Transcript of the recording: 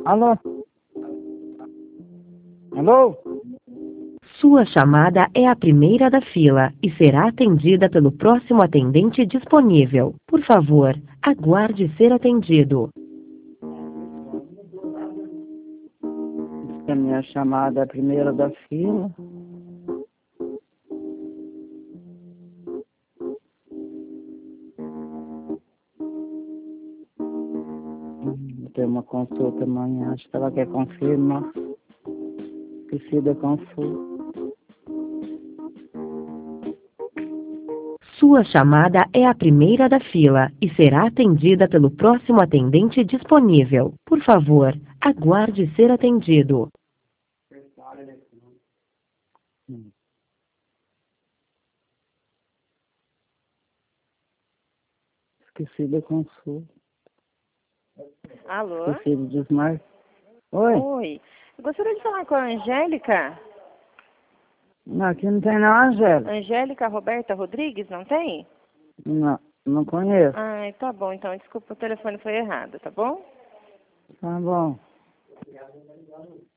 Alô? Alô? Sua chamada é a primeira da fila e será atendida pelo próximo atendente disponível. Por favor, aguarde ser atendido. Diz que a minha chamada é a primeira da fila. Tem uma consulta amanhã, acho que ela quer confirmar. Esqueci da consulta. Sua chamada é a primeira da fila e será atendida pelo próximo atendente disponível. Por favor, aguarde ser atendido. Esqueci da consulta. Alô? Esqueci de desmarcar. Oi? Oi. Eu gostaria de falar com a Angélica. Não, aqui não tem não, Angélica. Angélica Roberta Rodrigues, não tem? Não, não conheço. Ai, tá bom, então. Desculpa, o telefone foi errado, tá bom? Tá bom.